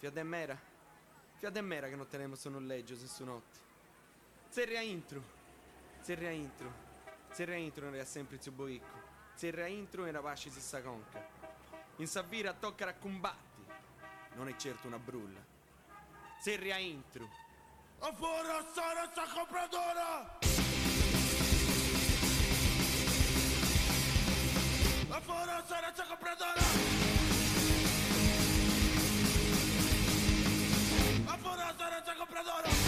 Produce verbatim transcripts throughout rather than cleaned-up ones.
Fia de mera. Fia de mera che non tenemos un noleggio se su notte. Zerria intro. Zerria intro. Zerria intro era sempre zio boicco. Zerria intro era vasci si sa conca. In Savira tocca a combatti. Non è certo una brulla. Zerria intro. A fora sarà sta compradora! A fora sarà sta compradora! A fora sarà sta compradora!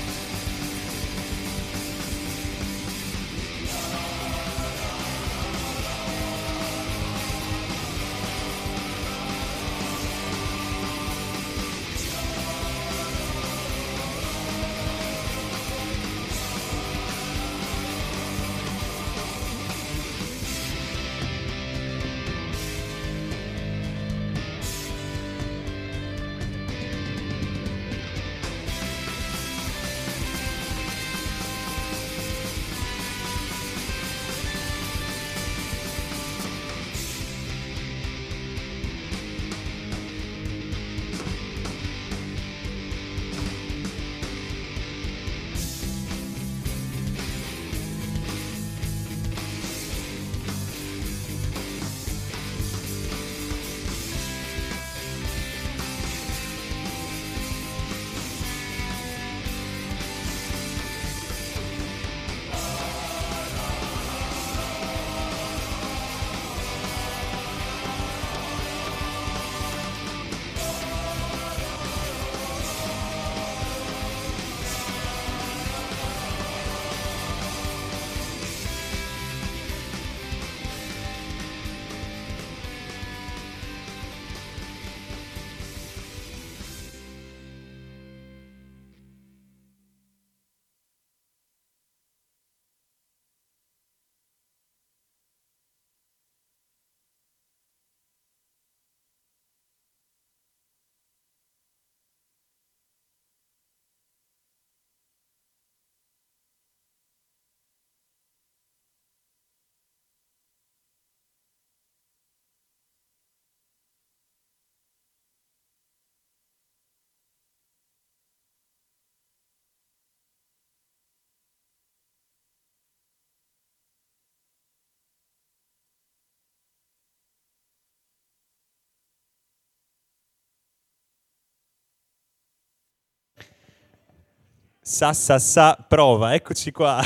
Sa sa sa, prova, eccoci qua,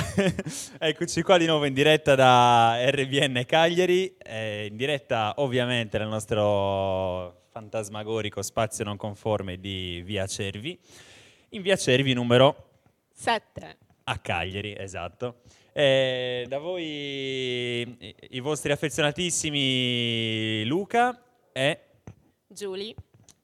eccoci qua di nuovo in diretta da R B N Cagliari, eh, in diretta ovviamente nel nostro fantasmagorico spazio non conforme di Via Cervi, in Via Cervi numero sette a Cagliari, esatto. Eh, da voi i, i vostri affezionatissimi Luca e Giulia.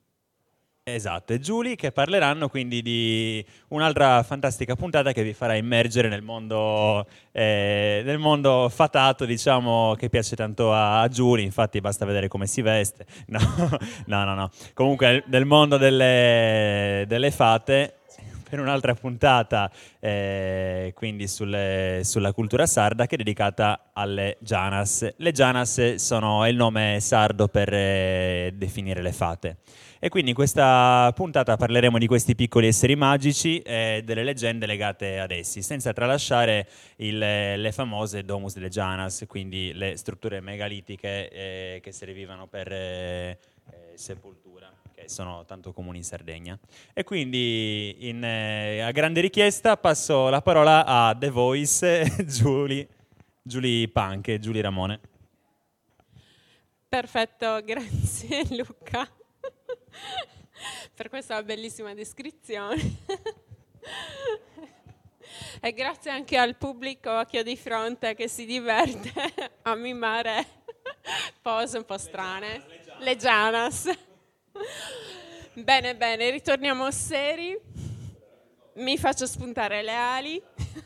Esatto, e Giulia che parleranno quindi di un'altra fantastica puntata che vi farà immergere nel mondo, eh, nel mondo fatato, diciamo, che piace tanto a, a Giulia, infatti basta vedere come si veste. No, no, no, no. Comunque nel mondo delle, delle fate, per un'altra puntata, eh, quindi sulle, sulla cultura sarda, che è dedicata alle Gianas. Le Gianas sono è il nome sardo per eh, definire le fate. E quindi in questa puntata parleremo di questi piccoli esseri magici e delle leggende legate ad essi, senza tralasciare il, le famose Domus de Janas, quindi le strutture megalitiche eh, che servivano per eh, eh, sepoltura, che sono tanto comuni in Sardegna. E quindi in, eh, a grande richiesta passo la parola a The Voice, Giulia, Giulia Punk e Giulia Ramone. Perfetto, grazie Luca per questa bellissima descrizione. E grazie anche al pubblico che ho di fronte che si diverte a mimare pose un po' strane. Le Gianas. Bene, bene, ritorniamo seri. Mi faccio spuntare le ali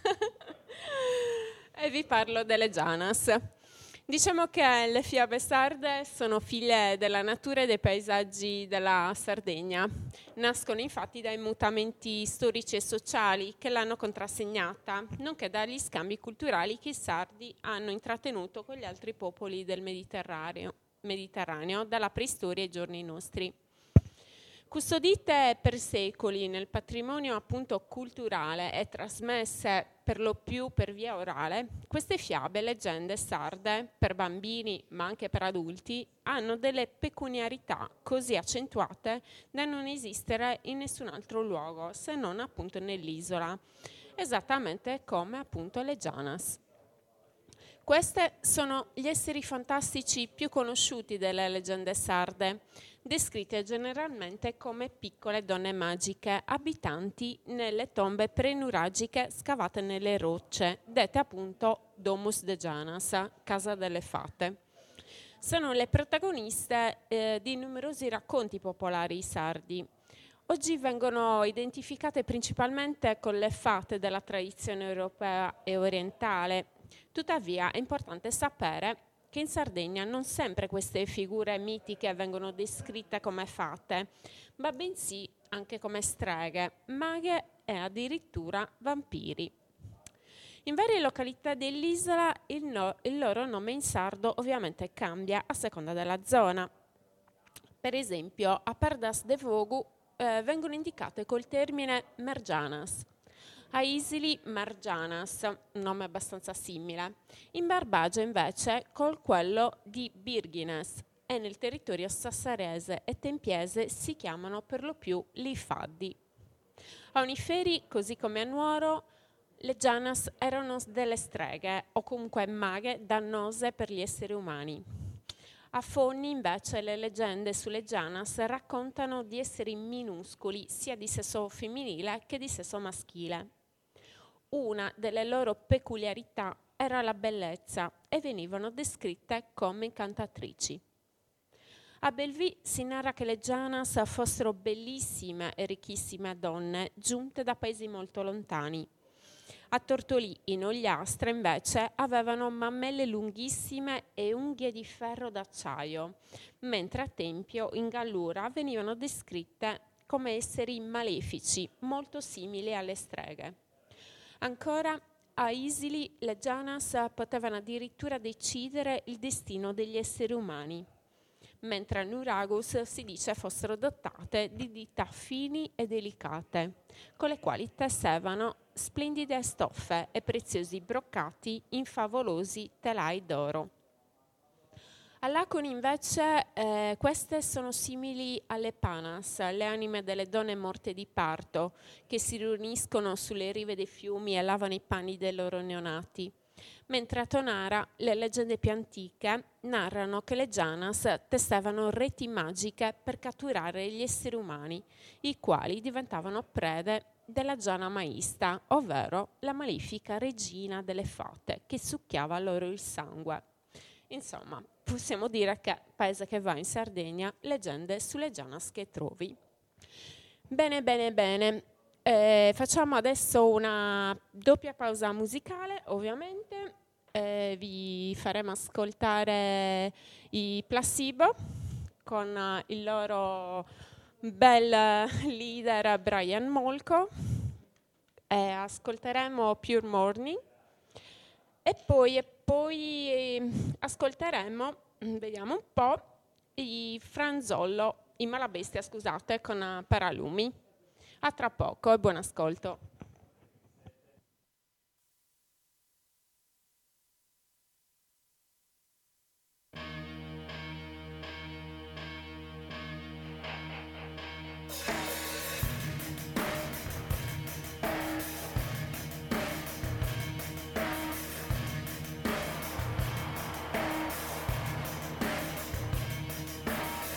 e vi parlo delle Gianas. Diciamo che le fiabe sarde sono figlie della natura e dei paesaggi della Sardegna. Nascono infatti dai mutamenti storici e sociali che l'hanno contrassegnata, nonché dagli scambi culturali che i sardi hanno intrattenuto con gli altri popoli del Mediterraneo, Mediterraneo dalla preistoria ai giorni nostri. Custodite per secoli nel patrimonio appunto culturale e trasmesse per lo più per via orale, queste fiabe e leggende sarde, per bambini ma anche per adulti, hanno delle peculiarità così accentuate da non esistere in nessun altro luogo se non appunto nell'isola, esattamente come appunto le Janas. Queste sono gli esseri fantastici più conosciuti delle leggende sarde, descritte generalmente come piccole donne magiche abitanti nelle tombe prenuragiche scavate nelle rocce, dette appunto Domus de Janas, casa delle fate. Sono le protagoniste eh, di numerosi racconti popolari sardi. Oggi vengono identificate principalmente con le fate della tradizione europea e orientale. Tuttavia è importante sapere che in Sardegna non sempre queste figure mitiche vengono descritte come fate, ma bensì anche come streghe, maghe e addirittura vampiri. In varie località dell'isola il, no, il loro nome in sardo ovviamente cambia a seconda della zona. Per esempio a Pardas de Vogu eh, vengono indicate col termine Mergianas, a Isili Margianas, un nome abbastanza simile, in Barbagia invece col quello di Birgines e nel territorio sassarese e tempiese si chiamano per lo più Lifaddi. A Oniferi, così come a Nuoro, le Janas erano delle streghe o comunque maghe dannose per gli esseri umani. A Fonni invece le leggende sulle Janas raccontano di esseri minuscoli sia di sesso femminile che di sesso maschile. Una delle loro peculiarità era la bellezza e venivano descritte come incantatrici. A Bellevue si narra che le Janas fossero bellissime e ricchissime donne giunte da paesi molto lontani. A Tortolì, in Ogliastra, invece, avevano mammelle lunghissime e unghie di ferro d'acciaio, mentre a Tempio, in Gallura, venivano descritte come esseri malefici, molto simili alle streghe. Ancora, a Isili le Janas potevano addirittura decidere il destino degli esseri umani, mentre a Nuragus si dice fossero dotate di dita fini e delicate, con le quali tessevano splendide stoffe e preziosi broccati in favolosi telai d'oro. A Laconi invece eh, queste sono simili alle Panas, le anime delle donne morte di parto, che si riuniscono sulle rive dei fiumi e lavano i panni dei loro neonati. Mentre a Tonara le leggende più antiche narrano che le Janas tessevano reti magiche per catturare gli esseri umani, i quali diventavano prede della Giana Maista, ovvero la malefica regina delle fate, che succhiava loro il sangue. Insomma, possiamo dire che, paese che va in Sardegna, leggende sulle Janas che trovi. Bene, bene, bene. Eh, facciamo adesso una doppia pausa musicale, ovviamente. Eh, vi faremo ascoltare i Placebo con uh, il loro bel leader Brian Molko. Eh, ascolteremo Pure Morning e poi, e poi eh, ascolteremo, vediamo un po', i Franzollo, i Malabestia, scusate, con uh, Paralumi. A tra poco e buon ascolto.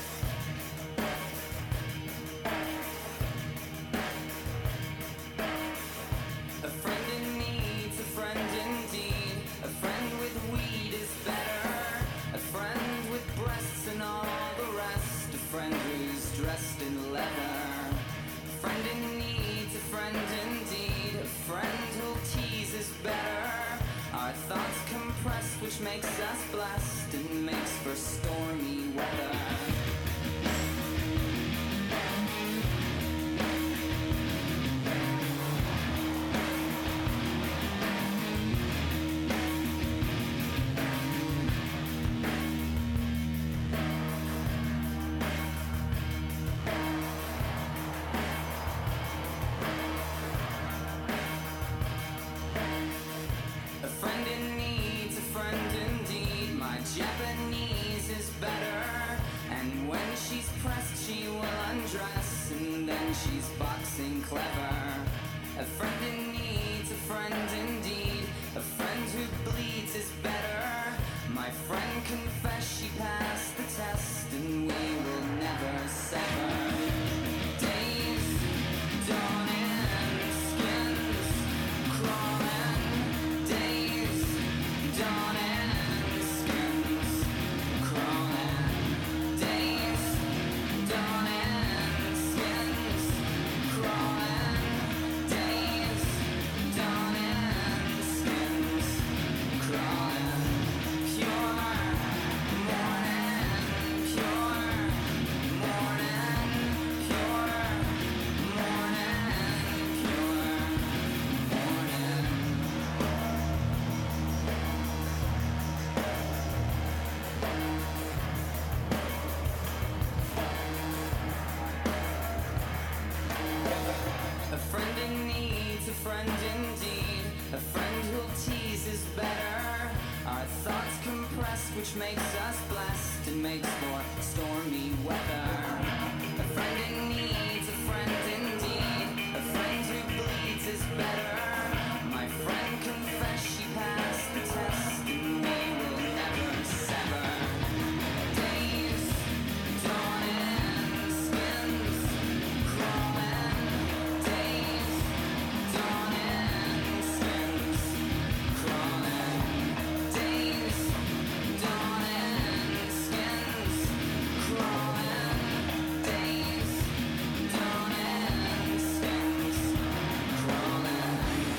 Thank she's boxing clever. A friend in need, a friend indeed. A friend who bleeds is better. My friend confessed she passed the test, and we will never sever. Days dawning, skins crawling. Days dawning, skins crawling. Days dawning, skins crawling. Days dawning, skins crawling. Pure morning, pure morning, pure morning, pure morning. A friend in need, a friend indeed. A friend who'll tease is better. Our thoughts compress, which makes us blessed and makes for stormy weather. A friend in need, a friend indeed. A friend who bleeds is better. My friend confessed she passed the test, and we will never sever. Days dawning, skins crawling. Days dawning, skins crawling. Days dawning, skins crawling. Days dawning, skins crawling.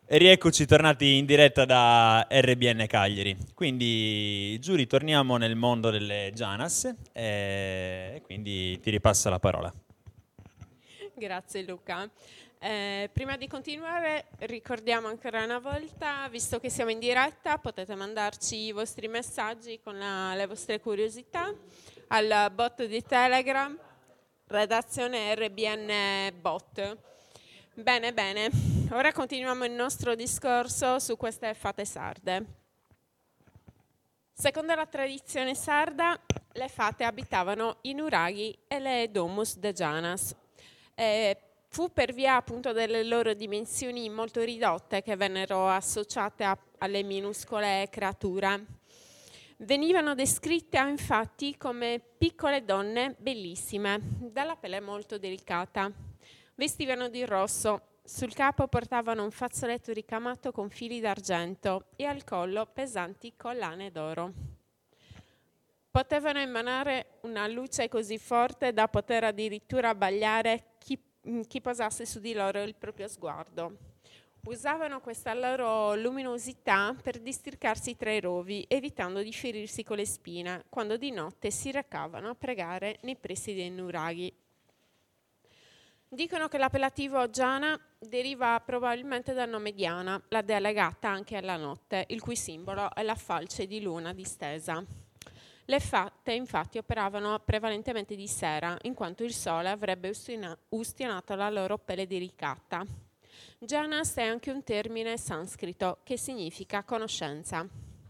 E rieccoci tornati in diretta da R B N Cagliari. Quindi, giù ritorniamo nel mondo delle Janas e quindi ti ripasso la parola. Grazie Luca. Eh, prima di continuare ricordiamo ancora una volta, visto che siamo in diretta, potete mandarci i vostri messaggi con la, le vostre curiosità al bot di Telegram, redazione R B N Bot. Bene, bene, ora continuiamo il nostro discorso su queste fate sarde. Secondo la tradizione sarda, le fate abitavano i nuraghi e le domus de Janas. Eh, fu per via appunto delle loro dimensioni molto ridotte che vennero associate a, alle minuscole creature. Venivano descritte infatti come piccole donne bellissime, dalla pelle molto delicata. Vestivano di rosso, sul capo portavano un fazzoletto ricamato con fili d'argento e al collo pesanti collane d'oro. Potevano emanare una luce così forte da poter addirittura abbagliare chi, chi posasse su di loro il proprio sguardo. Usavano questa loro luminosità per districarsi tra i rovi, evitando di ferirsi con le spine, quando di notte si recavano a pregare nei pressi dei nuraghi. Dicono che l'appellativo Giana deriva probabilmente dal nome Diana, la dea legata anche alla notte, il cui simbolo è la falce di luna distesa. Le fate infatti operavano prevalentemente di sera, in quanto il sole avrebbe ustina- ustionato la loro pelle delicata. Janas è anche un termine sanscrito che significa conoscenza.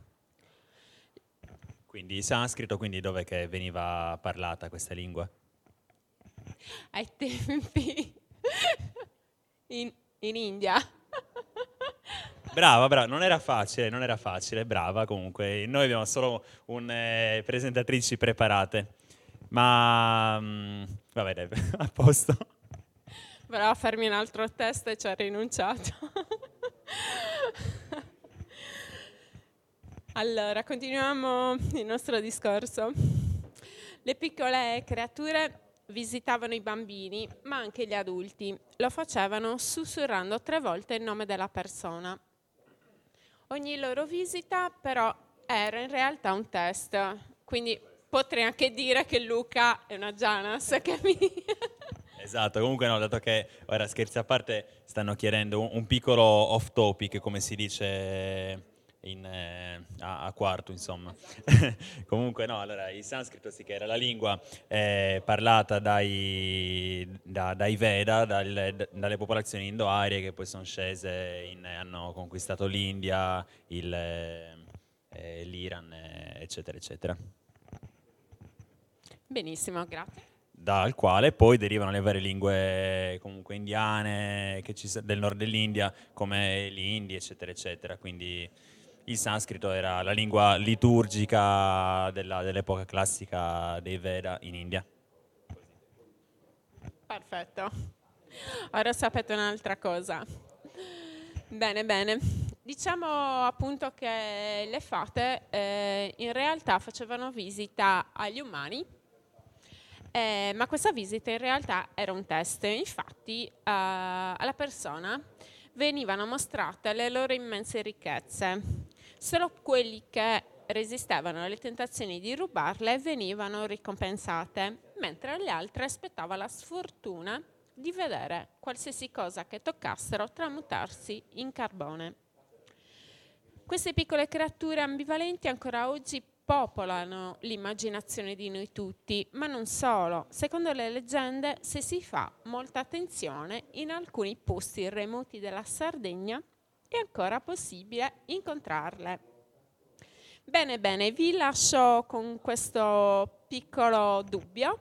Quindi sanscrito, quindi dove che veniva parlata questa lingua? Ai tempi in, in India. Brava, brava, non era facile, non era facile, brava comunque. Noi abbiamo solo un, eh, presentatrici preparate, ma mh, vabbè, dai, a posto. Voleva farmi un altro test e ci ha rinunciato. Allora, continuiamo il nostro discorso. Le piccole creature visitavano i bambini, ma anche gli adulti. Lo facevano sussurrando tre volte il nome della persona. Ogni loro visita, però, era in realtà un test. Quindi potrei anche dire che Luca è una Janas che mi... Esatto, comunque no, dato che, ora scherzi a parte, stanno chiedendo un, un piccolo off topic, come si dice in, eh, a, a quarto, insomma. Comunque no, allora il sanscrito sì che era la lingua eh, parlata dai, da, dai Veda, dal, dalle popolazioni indo-arie che poi sono scese, in, hanno conquistato l'India, il, eh, l'Iran, eh, eccetera, eccetera. Benissimo, grazie. Dal quale poi derivano le varie lingue comunque indiane che ci, del nord dell'India, come l'Indi, eccetera, eccetera. Quindi il sanscrito era la lingua liturgica della, dell'epoca classica dei Veda in India. Perfetto. Ora sapete un'altra cosa. Bene, bene. Diciamo appunto che le fate eh, in realtà facevano visita agli umani. Eh, ma questa visita in realtà era un test, infatti uh, alla persona venivano mostrate le loro immense ricchezze. Solo quelli che resistevano alle tentazioni di rubarle venivano ricompensate, mentre le altre aspettava la sfortuna di vedere qualsiasi cosa che toccassero tramutarsi in carbone. Queste piccole creature ambivalenti ancora oggi popolano l'immaginazione di noi tutti, ma non solo. Secondo le leggende, se si fa molta attenzione, in alcuni posti remoti della Sardegna è ancora possibile incontrarle. Bene, bene, vi lascio con questo piccolo dubbio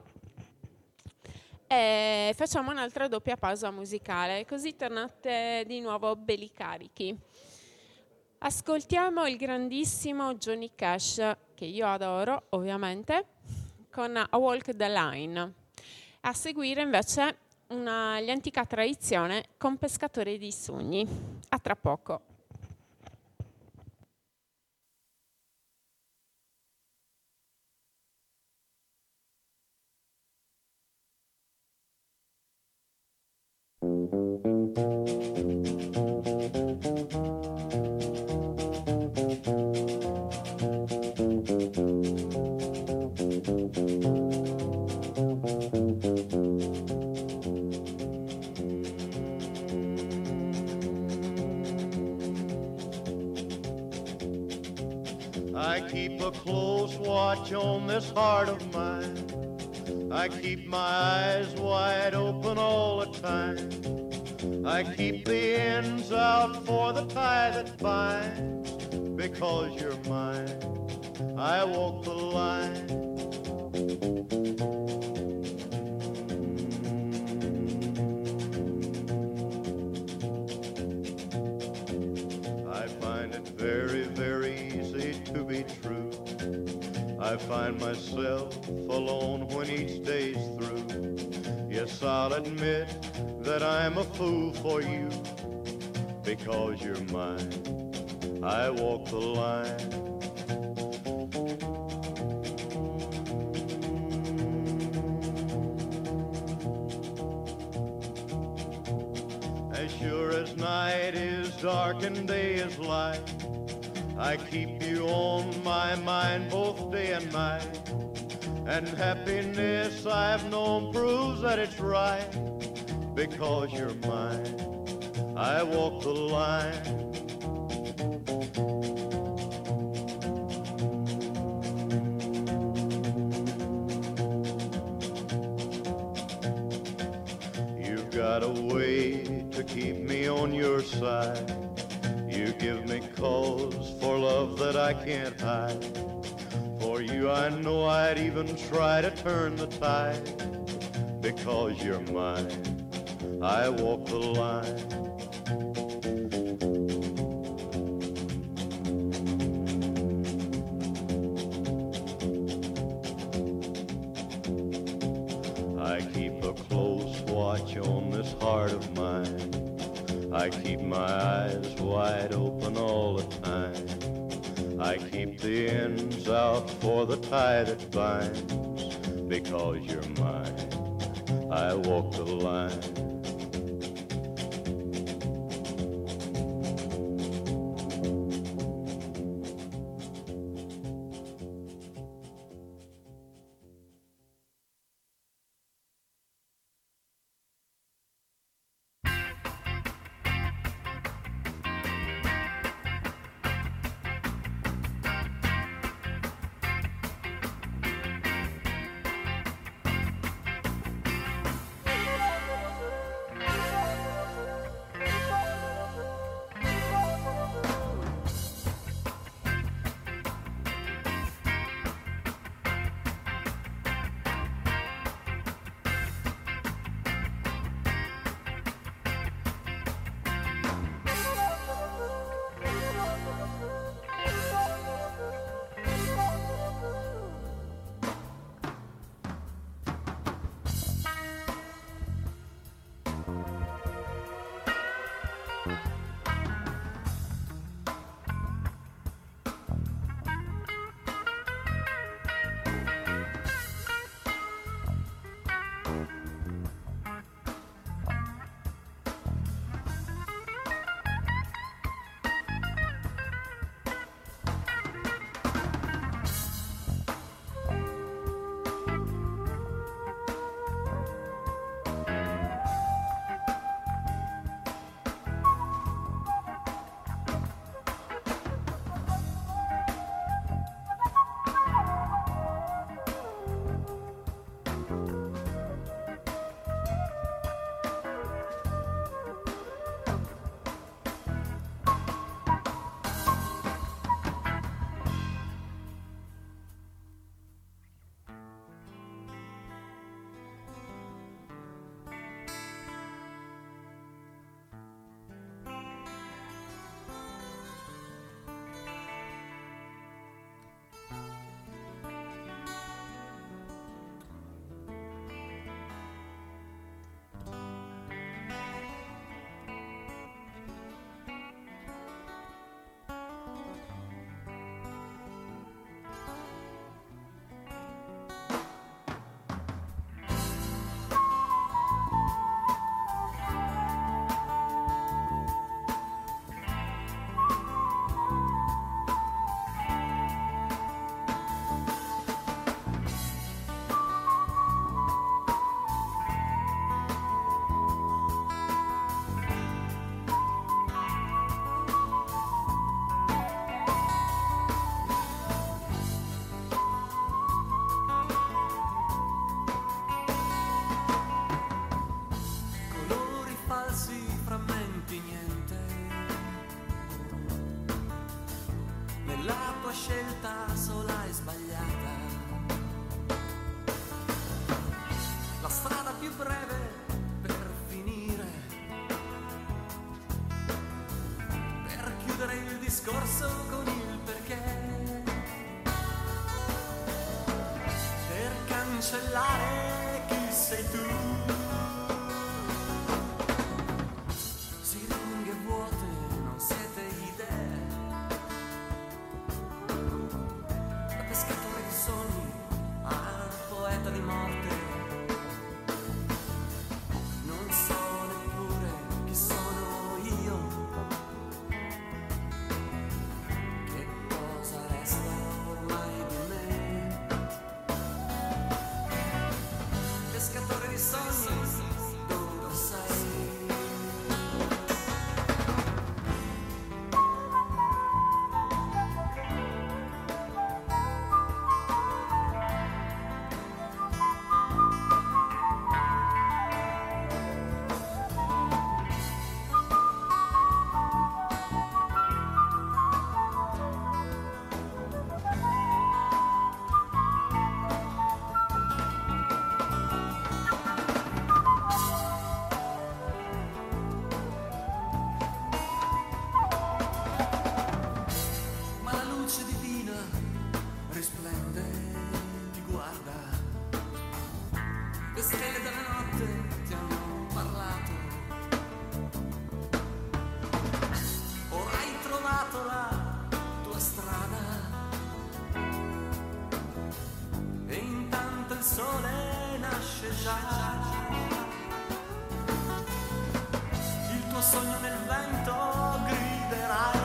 e facciamo un'altra doppia pausa musicale, così tornate di nuovo belli carichi. Ascoltiamo il grandissimo Johnny Cash, che io adoro ovviamente, con A Walk the Line. A seguire invece una l'antica tradizione con Pescatori di Sogni. A tra poco. I keep a close watch on this heart of mine. I keep my eyes wide open all the time. I keep the ends out for the tie that binds. Because you're mine, I walk the line. I find it very, very easy to be true. I find myself alone when each day's through. Yes, I'll admit that I'm a fool for you. Because you're mine, I walk the line. As sure as night is dark and day is light, I keep you on my mind both day and night. And happiness I've known proves that it's right. Because you're mine, I walk the line. You've got a way to keep me on your side. You give me cause for love that I can't hide. For you I know I'd even try to turn the tide. Because you're mine, I walk the line. I keep a close watch on this heart of mine. I keep my eyes wide open all the time. I keep the ends out for the tie that binds. Because you're mine, I walk the line. tua scelta sola e sbagliata. La strada più breve per finire, per chiudere il discorso con il perché, per cancellare chi sei tu. Siringhe vuote, non siete idee. Da pescatore di sogni al poeta di morte. Non so neppure chi sono io, che cosa resta ormai di me. Pescatore di sogni, dove sei? Ma la luce divina risplende, ti guarda. Le stelle della notte ti hanno parlato. Ora hai trovato la tua strada e intanto il sole nasce già. Il tuo sogno nel vento griderai.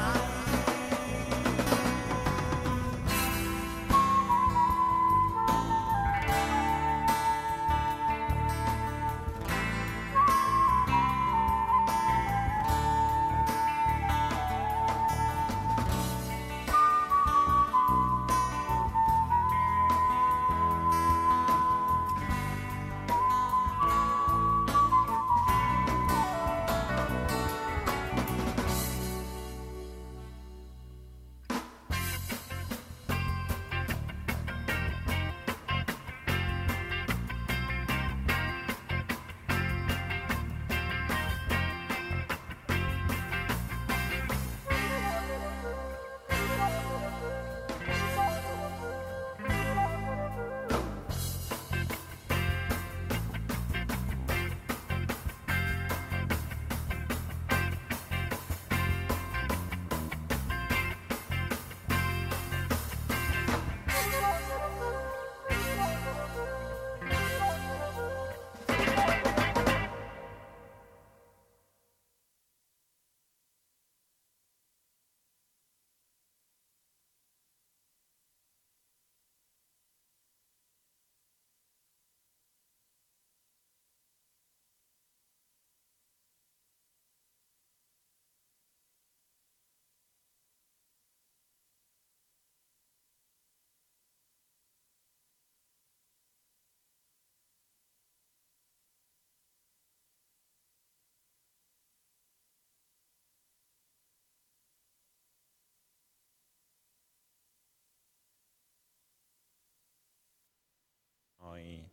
Noi.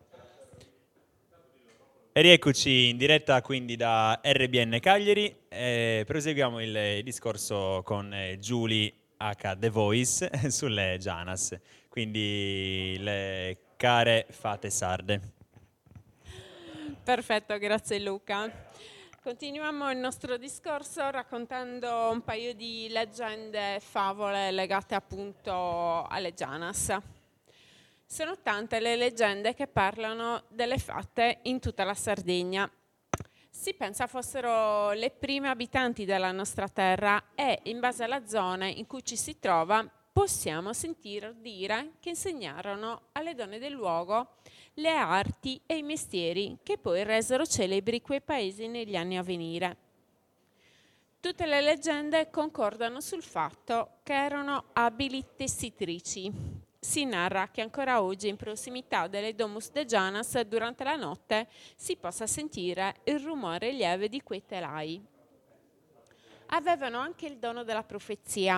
E rieccoci in diretta quindi da R B N Cagliari. Eh, proseguiamo il discorso con eh, Julie H. The Voice sulle Janas, quindi le care fate sarde. Perfetto, grazie Luca. Continuiamo il nostro discorso raccontando un paio di leggende e favole legate appunto alle Janas. Sono tante le leggende che parlano delle fate in tutta la Sardegna. Si pensa fossero le prime abitanti della nostra terra e, in base alla zona in cui ci si trova, possiamo sentire dire che insegnarono alle donne del luogo le arti e i mestieri che poi resero celebri quei paesi negli anni a venire. Tutte le leggende concordano sul fatto che erano abili tessitrici. Si narra che ancora oggi in prossimità delle Domus de Janas durante la notte si possa sentire il rumore lieve di quei telai. Avevano anche il dono della profezia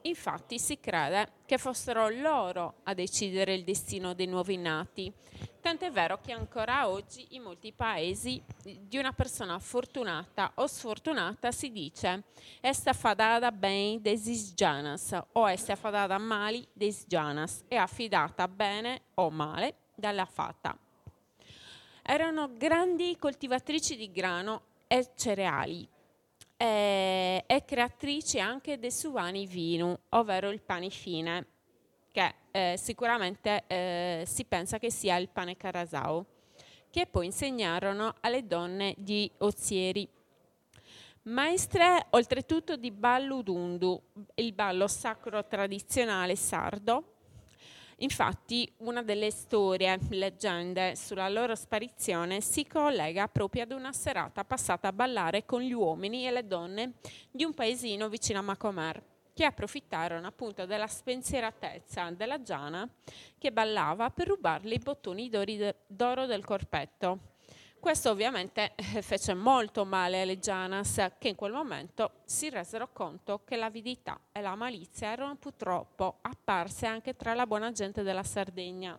Infatti si crede che fossero loro a decidere il destino dei nuovi nati, tant'è vero che ancora oggi in molti paesi di una persona fortunata o sfortunata si dice esta fadada bem desis Janas o esta fadada mali des Janas, è affidata bene o male dalla fata. Erano grandi coltivatrici di grano e cereali e, e creatrici anche dei suvani vinu, ovvero il pane fine, che eh, sicuramente eh, si pensa che sia il pane carasau, che poi insegnarono alle donne di Ozieri. Maestre oltretutto di ballo udundu, il ballo sacro tradizionale sardo. Infatti una delle storie, leggende sulla loro sparizione si collega proprio ad una serata passata a ballare con gli uomini e le donne di un paesino vicino a Macomer, che approfittarono appunto della spensieratezza della Giana che ballava per rubarle i bottoni d'oro del corpetto. Questo ovviamente fece molto male alle Gianas, che in quel momento si resero conto che l'avidità e la malizia erano purtroppo apparse anche tra la buona gente della Sardegna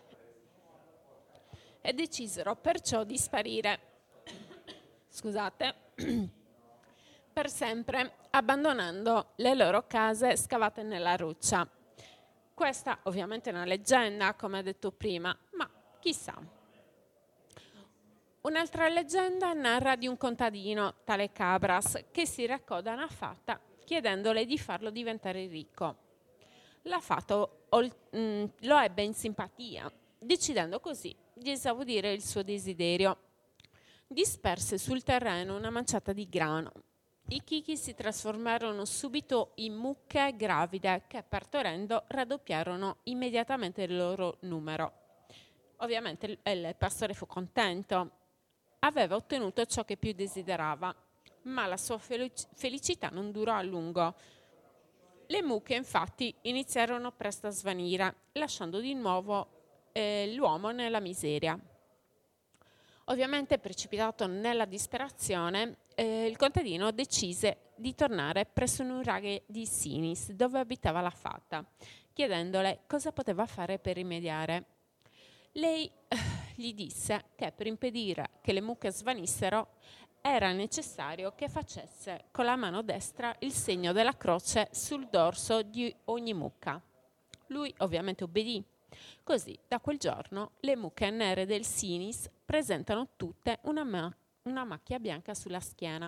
e decisero perciò di sparire, scusate, per sempre, abbandonando le loro case scavate nella roccia. Questa ovviamente è una leggenda, come ho detto prima, ma chissà. Un'altra leggenda narra di un contadino, tale Cabras, che si raccoda una fata chiedendole di farlo diventare ricco. La fata mm, lo ebbe in simpatia, decidendo così di esaudire il suo desiderio. Disperse sul terreno una manciata di grano. I chicchi si trasformarono subito in mucche gravide che, partorendo, raddoppiarono immediatamente il loro numero. Ovviamente il, il pastore fu contento. Aveva ottenuto ciò che più desiderava, ma la sua felic- felicità non durò a lungo. Le mucche infatti iniziarono presto a svanire, lasciando di nuovo eh, l'uomo nella miseria. Ovviamente, precipitato nella disperazione, eh, il contadino decise di tornare presso un nuraghe di Sinis, dove abitava la fata, chiedendole cosa poteva fare per rimediare. Lei gli disse che per impedire che le mucche svanissero era necessario che facesse con la mano destra il segno della croce sul dorso di ogni mucca. Lui ovviamente obbedì. Così da quel giorno le mucche nere del Sinis presentano tutte una, ma- una macchia bianca sulla schiena.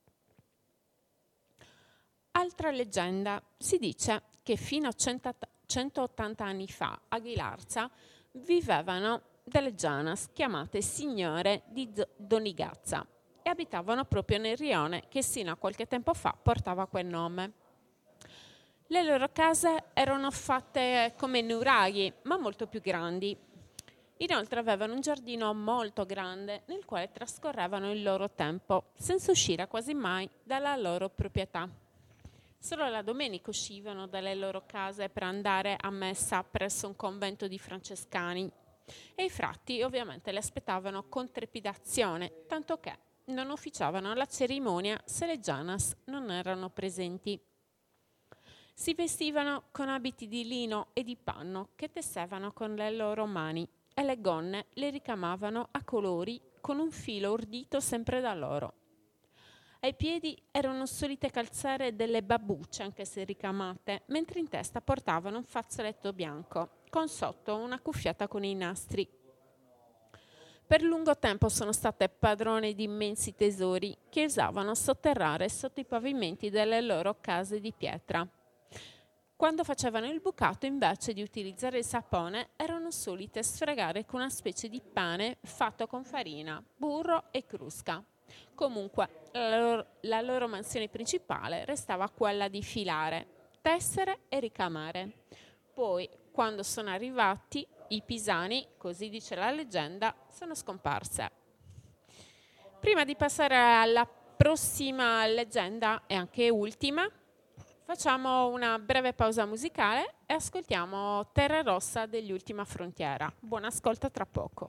Altra leggenda, si dice che fino a centottanta anni fa a Ghilarza vivevano delle Gianas chiamate signore di Donigazza e abitavano proprio nel rione che sino a qualche tempo fa portava quel nome. Le loro case erano fatte come nuraghi, ma molto più grandi. Inoltre avevano un giardino molto grande nel quale trascorrevano il loro tempo, senza uscire quasi mai dalla loro proprietà. Solo la domenica uscivano dalle loro case per andare a messa presso un convento di francescani e i frati ovviamente le aspettavano con trepidazione, tanto che non ufficiavano la cerimonia se le Gianas non erano presenti. Si vestivano con abiti di lino e di panno che tessevano con le loro mani e le gonne le ricamavano a colori con un filo ordito sempre da loro. Ai piedi erano solite calzare delle babbucce, anche se ricamate, mentre in testa portavano un fazzoletto bianco, con sotto una cuffietta con i nastri. Per lungo tempo sono state padrone di immensi tesori che usavano a sotterrare sotto i pavimenti delle loro case di pietra. Quando facevano il bucato, invece di utilizzare il sapone, erano solite sfregare con una specie di pane fatto con farina, burro e crusca. Comunque, la loro, la loro mansione principale restava quella di filare, tessere e ricamare. Poi, quando sono arrivati i pisani, così dice la leggenda, sono scomparse. Prima di passare alla prossima leggenda e anche ultima, facciamo una breve pausa musicale e ascoltiamo Terra Rossa degli Ultima Frontiera. Buon ascolto tra poco.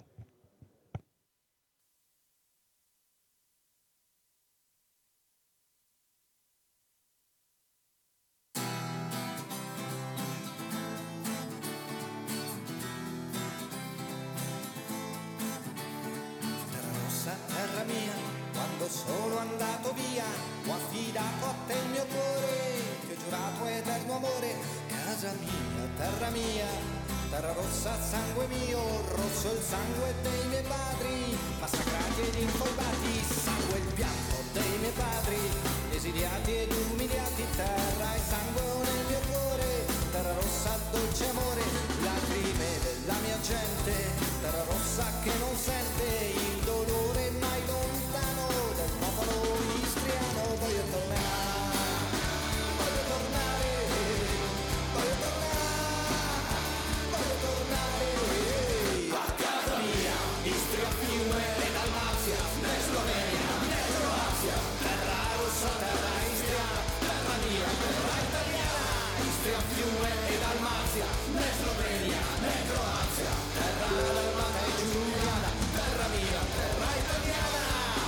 sono andato via, ho affidato a te il mio cuore, ti ho giurato eterno amore, casa mia, terra mia, terra rossa, sangue mio, rosso il sangue dei miei padri, massacrati ed infoibati, sangue il pianto dei miei padri, esiliati ed umiliati, terra e sangue nel mio cuore, terra rossa, dolce amore, lacrime della mia gente, terra rossa che non sente il dolore mai lontano del popolo istriano. Voglio tornare, voglio tornare, voglio tornare, voglio tornare a casa mia, Istria, Fiume e Dalmazia, né Slovenia né Croazia, terra rossa, terra istriana, terra mia, terra italiana, Istria, Fiume e Dalmazia, né Slovenia né Croazia, terra dalmata e giuliana, terra mia, terra italiana.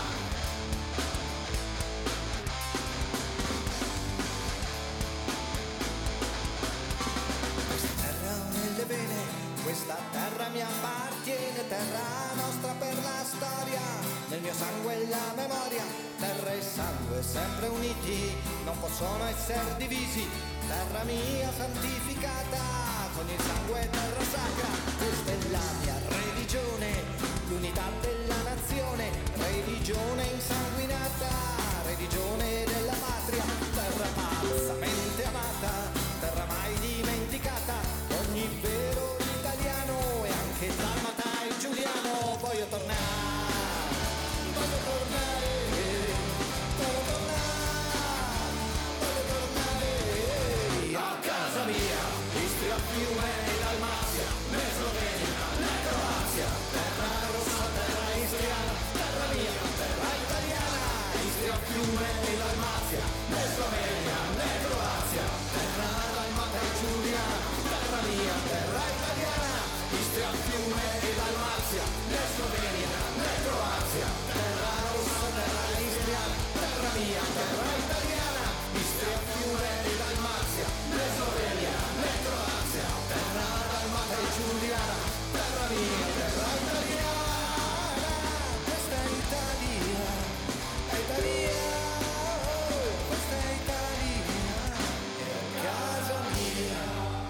Questa terra ho nelle vene, questa terra mi appartiene, terra nostra per la storia, nel mio sangue e la memoria, terra e sangue sempre uniti, non possono essere divisi, terra mia santificata, con il sangue terra sacra, questa è la mia religione, l'unità della nazione, religione insanguinata, religione della patria, terra falsamente amata, terra mai dimenticata, ogni vero italiano e anche dalmata e giuliano. Voglio tornare, voglio tornare, voglio tornare, voglio tornare a casa mia, Istria, Fiume e Dalmazia, né Slovenia né Croazia, terra rossa, terra istriana, terra mia, terra italiana, Istria, Fiume e Dalmazia, né Slovenia né Croazia, terra dalmata e giuliana, terra mia, terra italiana, Istria, Fiume e Dalmazia, né Slovenia né Croazia, terra rossa, terra istriana, terra mia, terra italiana, Istria, Fiume e Dalmazia, né Slovenia né Croazia, terra dalmata e giuliana, terra mia, terra italiana. Questa è Italia, è Italia, oh, questa è Italia, è casa mia.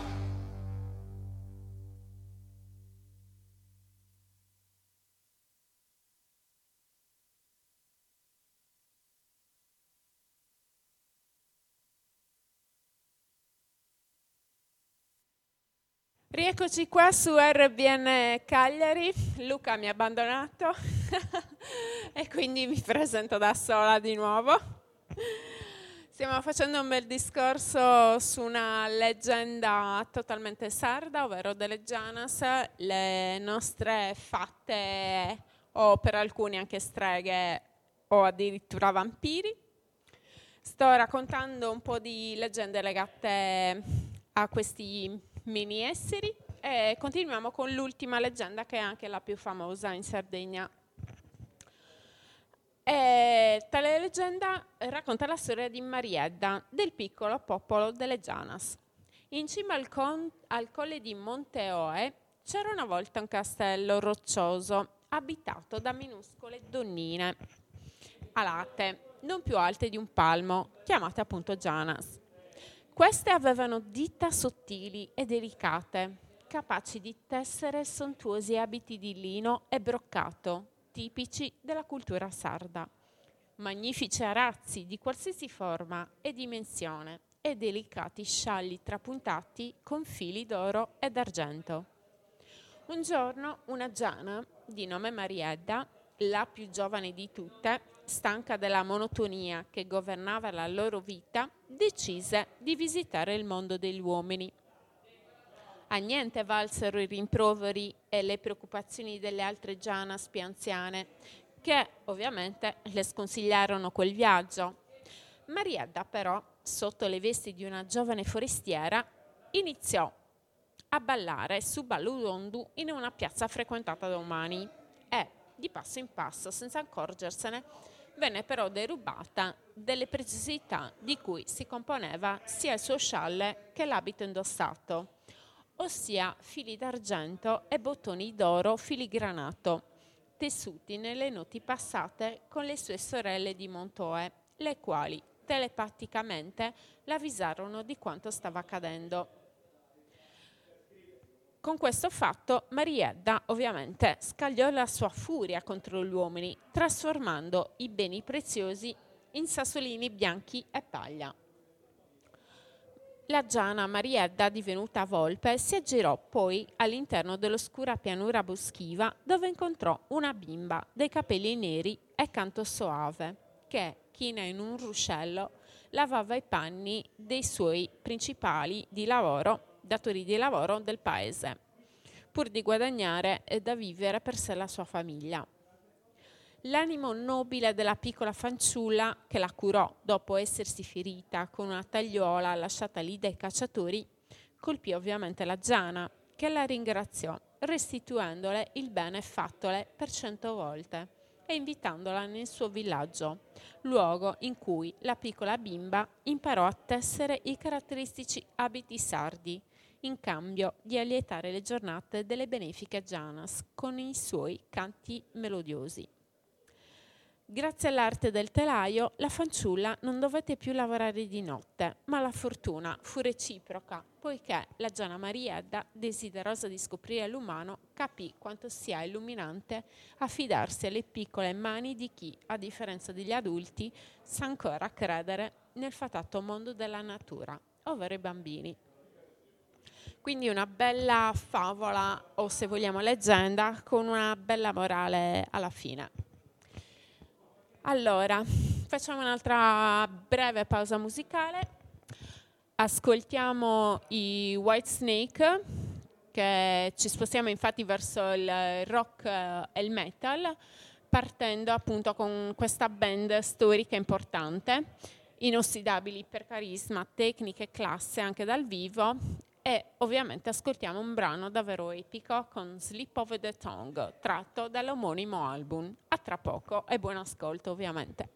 Rieccoci qua su R B N Cagliari. Luca mi ha abbandonato e quindi mi presento da sola di nuovo. Stiamo facendo un bel discorso su una leggenda totalmente sarda, ovvero delle Janas, le nostre fatte o per alcuni anche streghe o addirittura vampiri. Sto raccontando un po' di leggende legate a questi mini esseri e continuiamo con l'ultima leggenda, che è anche la più famosa in Sardegna. E tale leggenda racconta la storia di Mariedda, del piccolo popolo delle Janas. In cima al, con- al colle di Monte Oe c'era una volta un castello roccioso abitato da minuscole donnine alate, non più alte di un palmo, chiamate appunto Janas. Queste avevano dita sottili e delicate, capaci di tessere sontuosi abiti di lino e broccato, tipici della cultura sarda. Magnifici arazzi di qualsiasi forma e dimensione e delicati scialli trapuntati con fili d'oro ed argento. Un giorno una Giana, di nome Mariedda, la più giovane di tutte, stanca della monotonia che governava la loro vita, decise di visitare il mondo degli uomini. A niente valsero i rimproveri e le preoccupazioni delle altre Janas più anziane, che ovviamente le sconsigliarono quel viaggio. Mariedda però, sotto le vesti di una giovane forestiera, iniziò a ballare su Baludondu in una piazza frequentata da umani e, di passo in passo, senza accorgersene, venne però derubata delle preziosità di cui si componeva sia il suo scialle che l'abito indossato, ossia fili d'argento e bottoni d'oro filigranato, tessuti nelle notti passate con le sue sorelle di Montoe, le quali telepaticamente l'avvisarono di quanto stava accadendo. Con questo fatto Marietta ovviamente scagliò la sua furia contro gli uomini, trasformando i beni preziosi in sassolini bianchi e paglia. La giana Marietta, divenuta volpe, si aggirò poi all'interno dell'oscura pianura boschiva, dove incontrò una bimba dai capelli neri e canto soave, che, china in un ruscello, lavava i panni dei suoi principali di lavoro, datori di lavoro del paese, pur di guadagnare e da vivere per sé e la sua famiglia. L'animo nobile della piccola fanciulla, che la curò dopo essersi ferita con una tagliola lasciata lì dai cacciatori, colpì ovviamente la giana, che la ringraziò, restituendole il bene fattole per cento volte e invitandola nel suo villaggio, luogo in cui la piccola bimba imparò a tessere i caratteristici abiti sardi, in cambio di allietare le giornate delle benefiche Janas con i suoi canti melodiosi. Grazie all'arte del telaio, la fanciulla non dovette più lavorare di notte, ma la fortuna fu reciproca, poiché la giana Marietta, desiderosa di scoprire l'umano, capì quanto sia illuminante affidarsi alle piccole mani di chi, a differenza degli adulti, sa ancora credere nel fatato mondo della natura, ovvero i bambini. Quindi una bella favola, o se vogliamo leggenda, con una bella morale alla fine. Allora, facciamo un'altra breve pausa musicale. Ascoltiamo i Whitesnake, che ci spostiamo infatti verso il rock e il metal, partendo appunto con questa band storica importante, inossidabili per carisma, tecnica e classe anche dal vivo. E ovviamente ascoltiamo un brano davvero epico con Slip of the Tongue, tratto dall'omonimo album. A tra poco e buon ascolto ovviamente.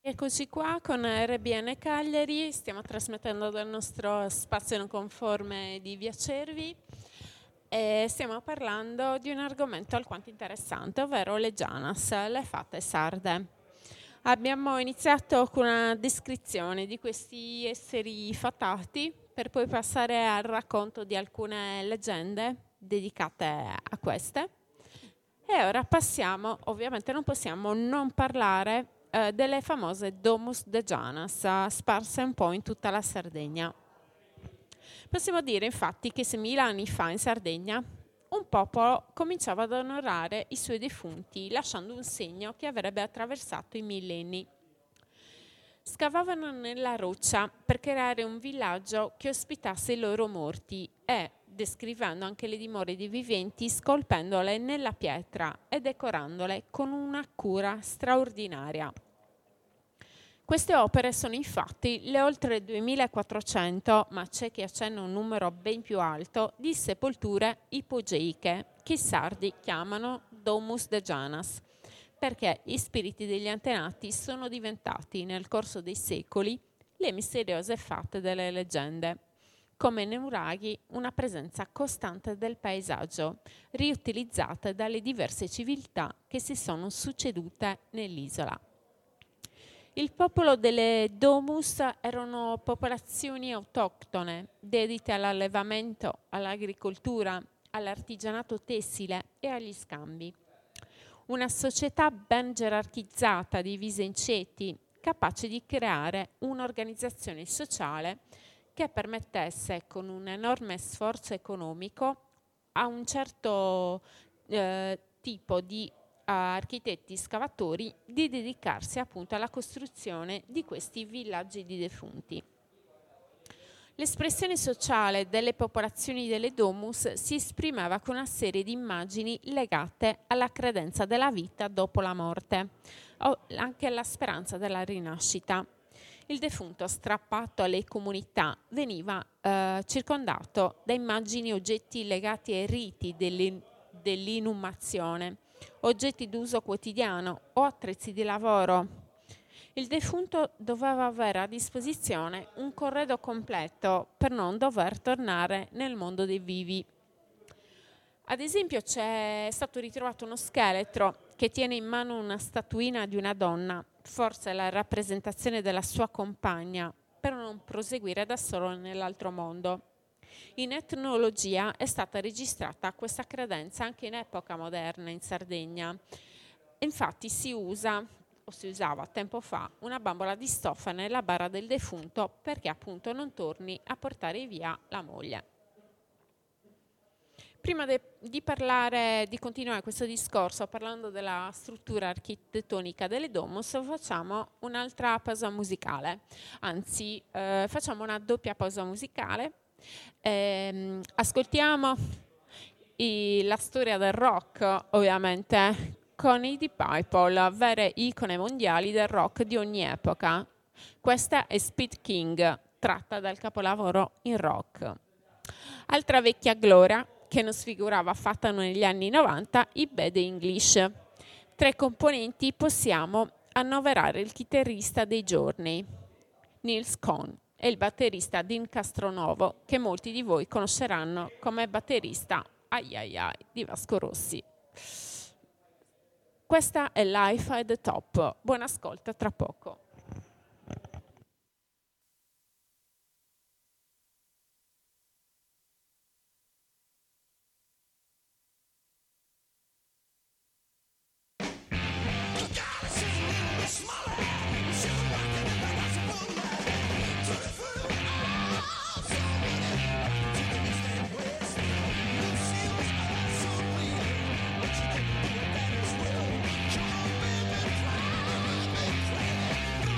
Eccoci qua con R B N Cagliari, stiamo trasmettendo dal nostro spazio non conforme di Via Cervi e stiamo parlando di un argomento alquanto interessante, ovvero le Janas, le fate sarde. Abbiamo iniziato con una descrizione di questi esseri fatati per poi passare al racconto di alcune leggende dedicate a queste. E ora passiamo, ovviamente non possiamo non parlare eh, delle famose Domus de Janas, eh, sparse un po' in tutta la Sardegna. Possiamo dire infatti che seimila anni fa in Sardegna un popolo cominciava ad onorare i suoi defunti, lasciando un segno che avrebbe attraversato i millenni. Scavavano nella roccia per creare un villaggio che ospitasse i loro morti e, descrivendo anche le dimore dei viventi, scolpendole nella pietra e decorandole con una cura straordinaria. Queste opere sono infatti le oltre duemilaquattrocento, ma c'è chi accenna un numero ben più alto, di sepolture ipogeiche che i sardi chiamano Domus de Janas, perché gli spiriti degli antenati sono diventati nel corso dei secoli le misteriose fate delle leggende, come nuraghi, una presenza costante del paesaggio, riutilizzata dalle diverse civiltà che si sono succedute nell'isola. Il popolo delle Domus erano popolazioni autoctone, dedite all'allevamento, all'agricoltura, all'artigianato tessile e agli scambi. Una società ben gerarchizzata, divisa in ceti, capace di creare un'organizzazione sociale che permettesse, con un enorme sforzo economico, a un certo eh, tipo di uh, architetti scavatori di dedicarsi appunto alla costruzione di questi villaggi di defunti. L'espressione sociale delle popolazioni delle Domus si esprimeva con una serie di immagini legate alla credenza della vita dopo la morte, o anche alla speranza della rinascita. Il defunto, strappato alle comunità, veniva eh, circondato da immagini e oggetti legati ai riti dell'in- dell'inumazione, oggetti d'uso quotidiano o attrezzi di lavoro. Il defunto doveva avere a disposizione un corredo completo per non dover tornare nel mondo dei vivi. Ad esempio c'è stato ritrovato uno scheletro che tiene in mano una statuina di una donna, forse la rappresentazione della sua compagna, per non proseguire da solo nell'altro mondo. In etnologia è stata registrata questa credenza anche in epoca moderna in Sardegna. Infatti si usa, o si usava tempo fa, una bambola di stoffa nella bara del defunto perché appunto non torni a portare via la moglie. Prima de, di parlare, di continuare questo discorso parlando della struttura architettonica delle Domus, facciamo un'altra pausa musicale, anzi eh, facciamo una doppia pausa musicale, eh, ascoltiamo i, la storia del rock ovviamente con i Deep Purple, vere icone mondiali del rock di ogni epoca. Questa è Speed King, tratta dal capolavoro in rock. Altra vecchia gloria che non sfigurava affatto negli anni novanta, i Bad English. Tra i componenti possiamo annoverare il chitarrista dei giorni, Nils Cohn, e il batterista Dean Castronovo, che molti di voi conosceranno come batterista ai ai ai di Vasco Rossi. Questa è Life at the Top. Buon ascolto, tra poco. Come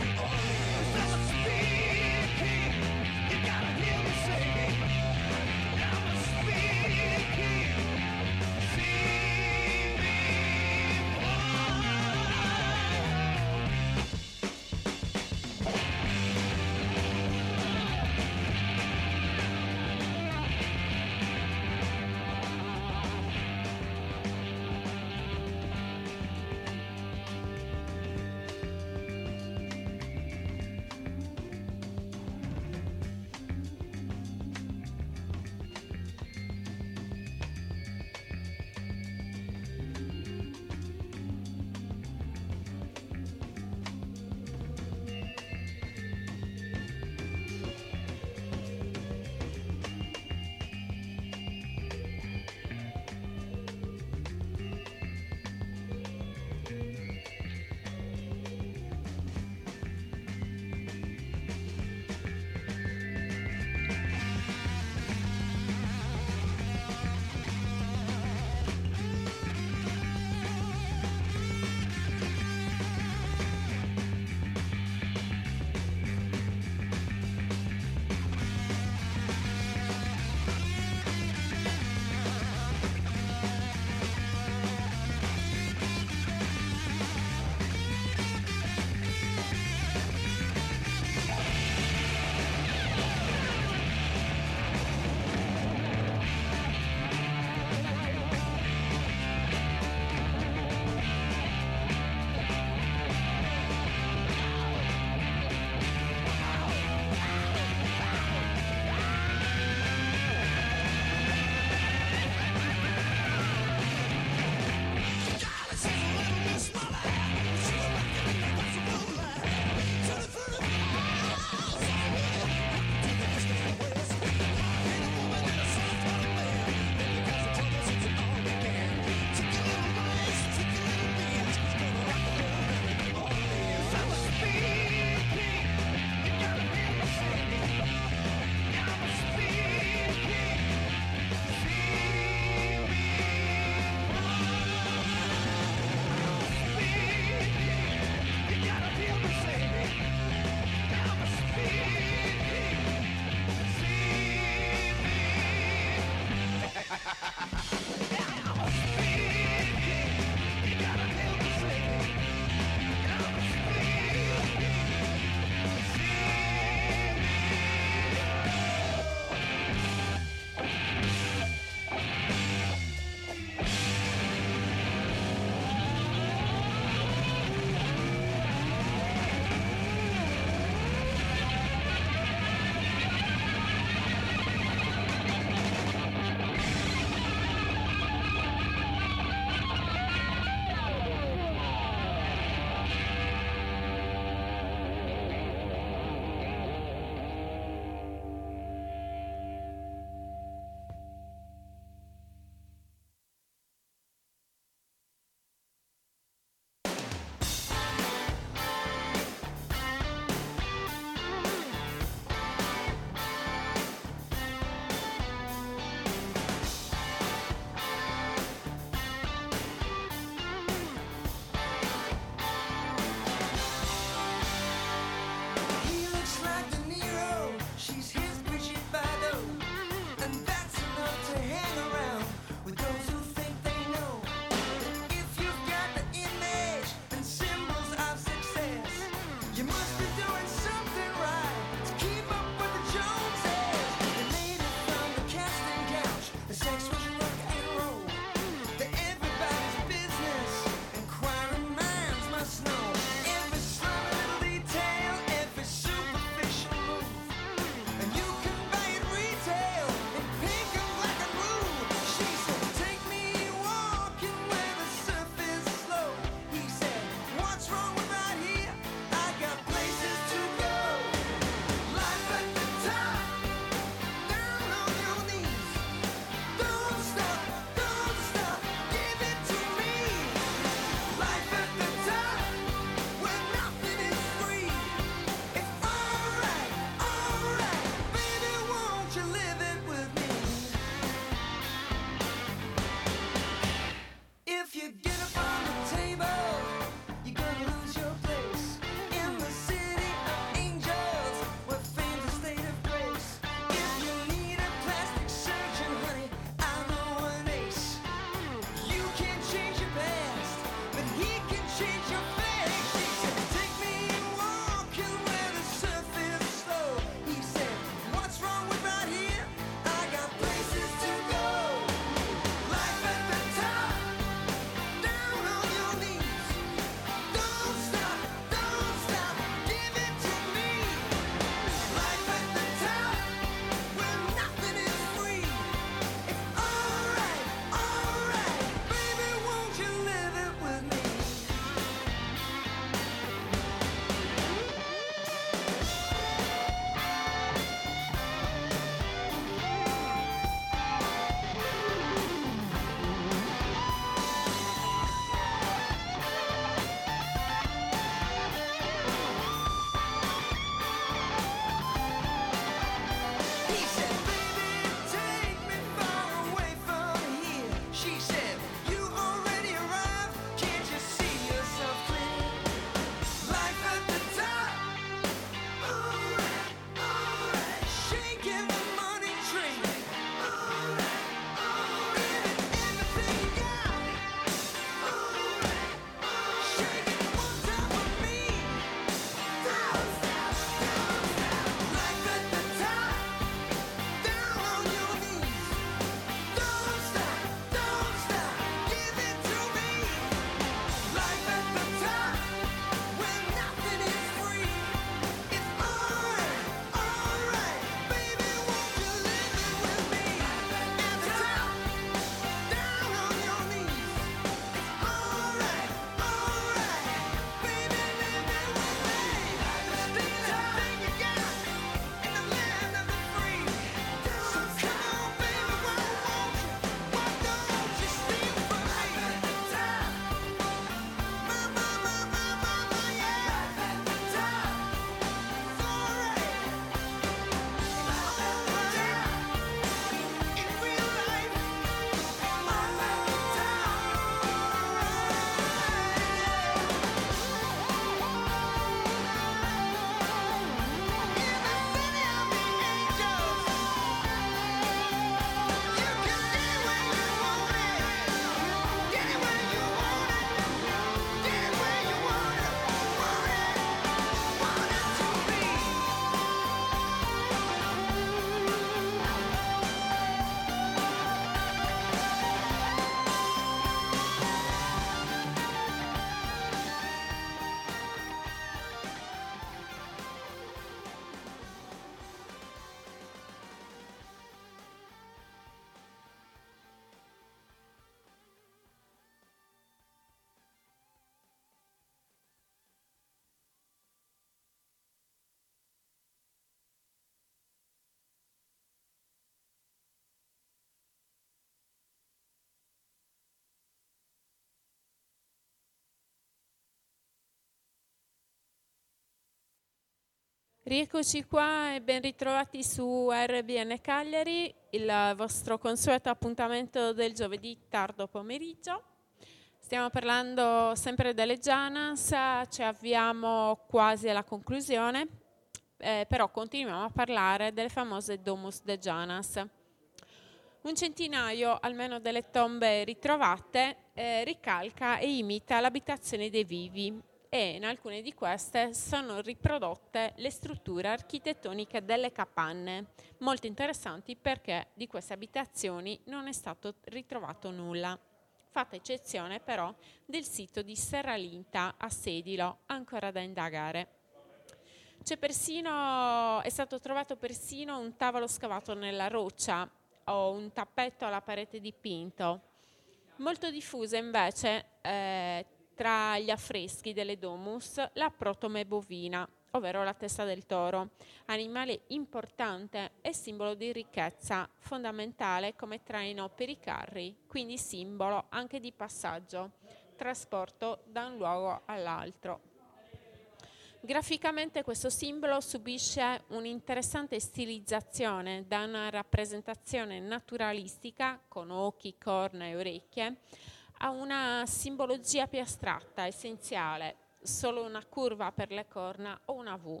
Rieccoci qua e ben ritrovati su R B N Cagliari, il vostro consueto appuntamento del giovedì tardo pomeriggio. Stiamo parlando sempre delle Janas, ci avviamo quasi alla conclusione, eh, però continuiamo a parlare delle famose Domus de Janas. Un centinaio almeno delle tombe ritrovate eh, ricalca e imita l'abitazione dei vivi, e in alcune di queste sono riprodotte le strutture architettoniche delle capanne, molto interessanti perché di queste abitazioni non è stato ritrovato nulla, fatta eccezione però del sito di Serralinta a Sedilo, ancora da indagare. C'è persino, è stato trovato persino un tavolo scavato nella roccia o un tappetto alla parete dipinto. Molto diffusa invece eh, tra gli affreschi delle domus la protome bovina, ovvero la testa del toro, animale importante e simbolo di ricchezza, fondamentale come traino per i carri, quindi simbolo anche di passaggio, trasporto da un luogo all'altro. Graficamente questo simbolo subisce un'interessante stilizzazione da una rappresentazione naturalistica con occhi, corna e orecchie a una simbologia più astratta, essenziale, solo una curva per le corna o una V.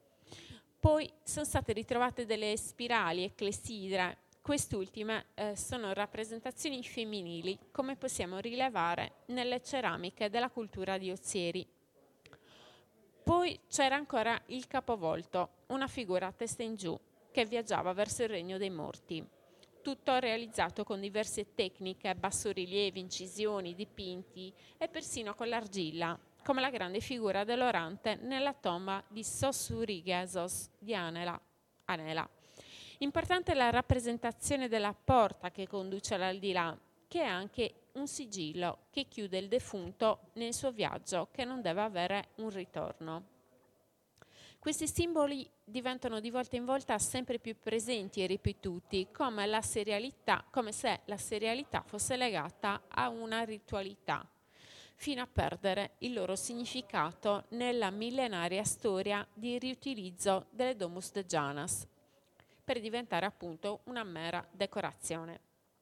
Poi sono state ritrovate delle spirali e clessidre. Quest'ultime eh, sono rappresentazioni femminili, come possiamo rilevare nelle ceramiche della cultura di Ozieri. Poi c'era ancora il capovolto, una figura a testa in giù che viaggiava verso il regno dei morti. Tutto realizzato con diverse tecniche, bassorilievi, incisioni, dipinti e persino con l'argilla, come la grande figura dell'orante nella tomba di Sossurigesos di Anela. Anela. Importante è la rappresentazione della porta che conduce all'aldilà, che è anche un sigillo che chiude il defunto nel suo viaggio, che non deve avere un ritorno. Questi simboli diventano di volta in volta sempre più presenti e ripetuti, come, la serialità, come se la serialità fosse legata a una ritualità, fino a perdere il loro significato nella millenaria storia di riutilizzo delle Domus de Janas, per diventare appunto una mera decorazione.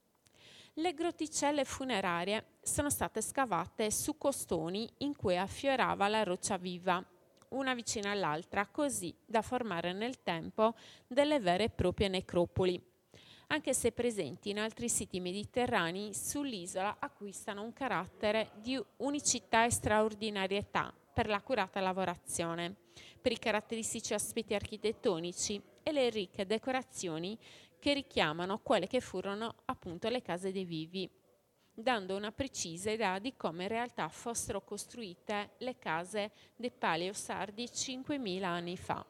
Le grotticelle funerarie sono state scavate su costoni in cui affiorava la roccia viva, una vicina all'altra, così da formare nel tempo delle vere e proprie necropoli, anche se presenti in altri siti mediterranei sull'isola acquistano un carattere di unicità e straordinarietà per l'accurata lavorazione, per i caratteristici aspetti architettonici e le ricche decorazioni che richiamano quelle che furono appunto le case dei vivi, dando una precisa idea di come in realtà fossero costruite le case dei paleosardi cinquemila anni fa.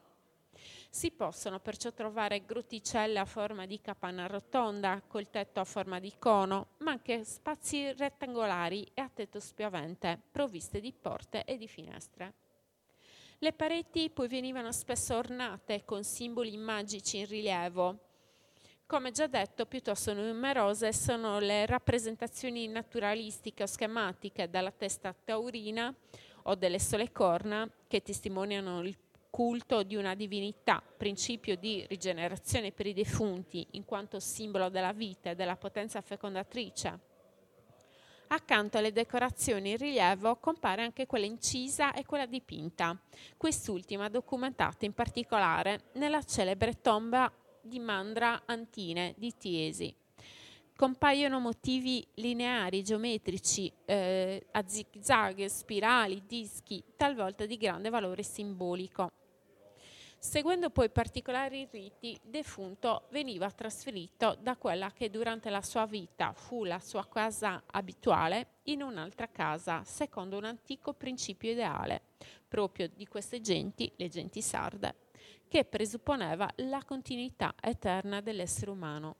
Si possono perciò trovare grotticelle a forma di capanna rotonda, col tetto a forma di cono, ma anche spazi rettangolari e a tetto spiovente, provviste di porte e di finestre. Le pareti poi venivano spesso ornate con simboli magici in rilievo. Come già detto, piuttosto numerose sono le rappresentazioni naturalistiche o schematiche della testa taurina o delle sole corna che testimoniano il culto di una divinità, principio di rigenerazione per i defunti in quanto simbolo della vita e della potenza fecondatrice. Accanto alle decorazioni in rilievo compare anche quella incisa e quella dipinta, quest'ultima documentata in particolare nella celebre tomba di Mandra Antine di Tiesi. Compaiono motivi lineari, geometrici, eh, a zigzag, spirali, dischi, talvolta di grande valore simbolico. Seguendo poi particolari riti, il defunto veniva trasferito da quella che durante la sua vita fu la sua casa abituale in un'altra casa, secondo un antico principio ideale, proprio di queste genti, le genti sarde, che presupponeva la continuità eterna dell'essere umano.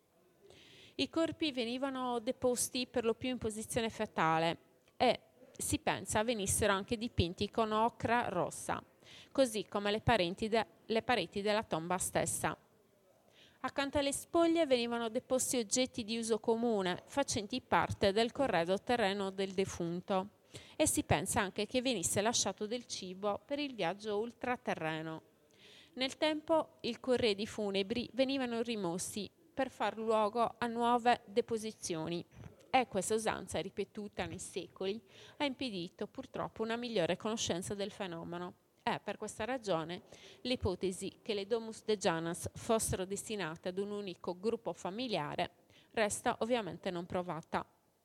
I corpi venivano deposti per lo più in posizione fetale e si pensa venissero anche dipinti con ocra rossa, così come le pareti, de- le pareti della tomba stessa. Accanto alle spoglie venivano deposti oggetti di uso comune, facenti parte del corredo terreno del defunto, e si pensa anche che venisse lasciato del cibo per il viaggio ultraterreno. Nel tempo i corredi funebri venivano rimossi per far luogo a nuove deposizioni e questa usanza, ripetuta nei secoli, ha impedito purtroppo una migliore conoscenza del fenomeno. E per questa ragione l'ipotesi che le Domus Dejanas fossero destinate ad un unico gruppo familiare resta ovviamente non provata.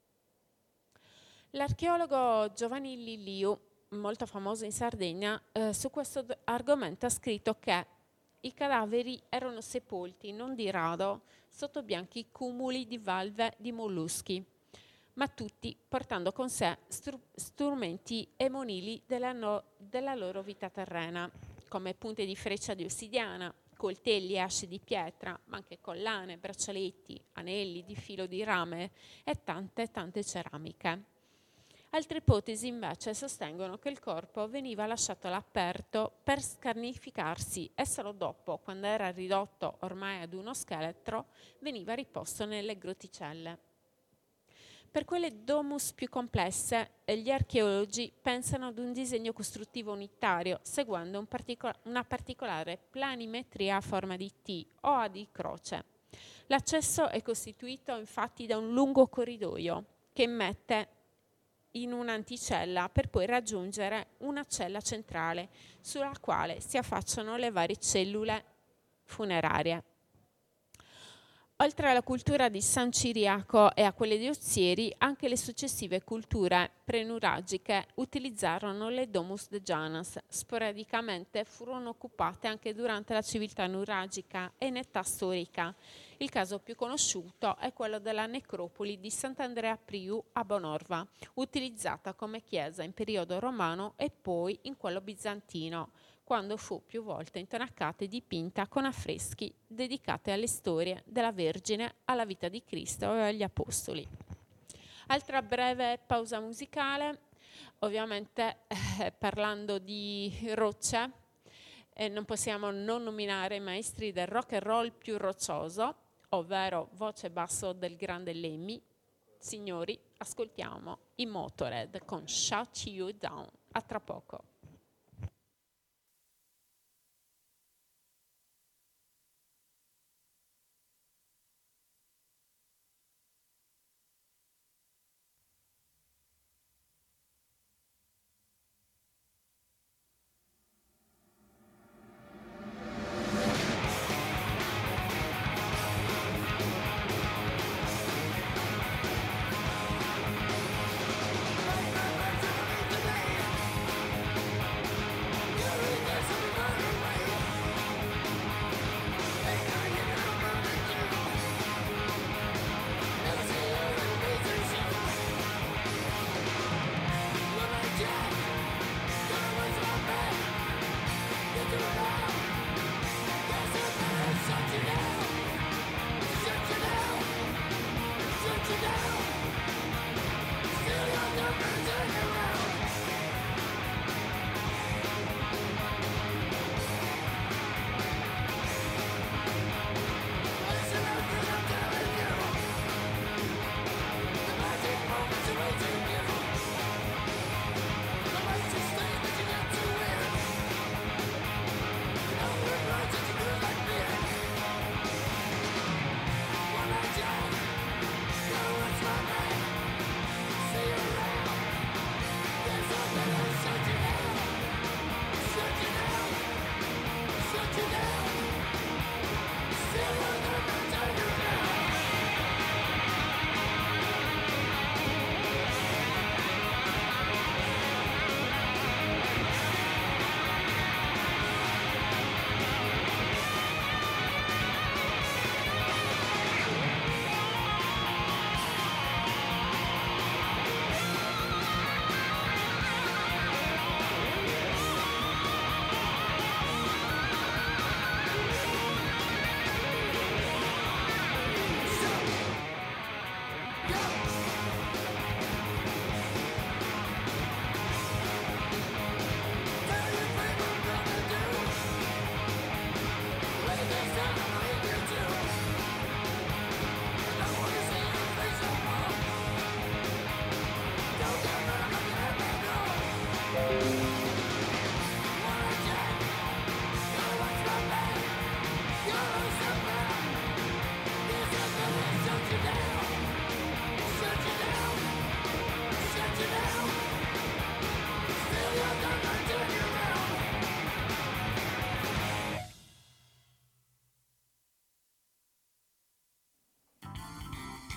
L'archeologo Giovanni Liu, molto famoso in Sardegna, eh, su questo d- argomento ha scritto che i cadaveri erano sepolti non di rado sotto bianchi cumuli di valve di molluschi, ma tutti portando con sé stru- strumenti e monili della, no- della loro vita terrena, come punte di freccia di ossidiana, coltelli e asce di pietra, ma anche collane, braccialetti, anelli di filo di rame e tante tante ceramiche. Altre ipotesi invece sostengono che il corpo veniva lasciato all'aperto per scarnificarsi e solo dopo, quando era ridotto ormai ad uno scheletro, veniva riposto nelle grotticelle. Per quelle domus più complesse, gli archeologi pensano ad un disegno costruttivo unitario, seguendo un partico- una particolare planimetria a forma di T o a di croce. L'accesso è costituito infatti da un lungo corridoio che mette in un'anticella per poi raggiungere una cella centrale sulla quale si affacciano le varie cellule funerarie. Oltre alla cultura di San Ciriaco e a quelle di Ozieri, anche le successive culture prenuragiche utilizzarono le Domus Dejanas. Sporadicamente furono occupate anche durante la civiltà nuragica e in età storica. Il caso più conosciuto è quello della necropoli di Sant'Andrea Priu a Bonorva, utilizzata come chiesa in periodo romano e poi in quello bizantino, quando fu più volte intonacata e dipinta con affreschi dedicati alle storie della Vergine, alla vita di Cristo e agli Apostoli. Altra breve pausa musicale, ovviamente eh, parlando di rocce, eh, non possiamo non nominare i maestri del rock and roll più roccioso, ovvero voce e basso del grande Lemmy. Signori, ascoltiamo i Motorhead con Shut You Down. A tra poco. Today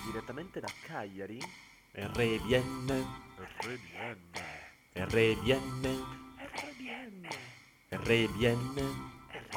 direttamente da Cagliari, R B N, R B N, R B N, R B N,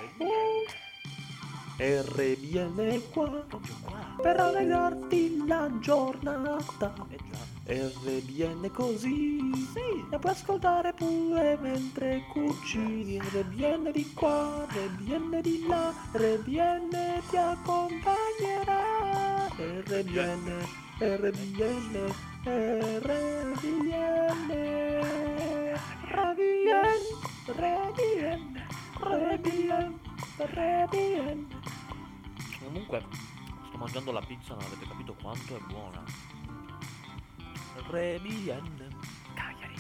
R B N qua, per allegrarti la giornata. R B N così, sì, e puoi ascoltare pure mentre cucini. R B N di qua, R B N di là, R B N ti accompagnerà. R B N, R B N, R B N, R B N, R B N, R B N, R B N. Comunque, sto mangiando la pizza, non avete capito quanto è buona. R B N Cagliari.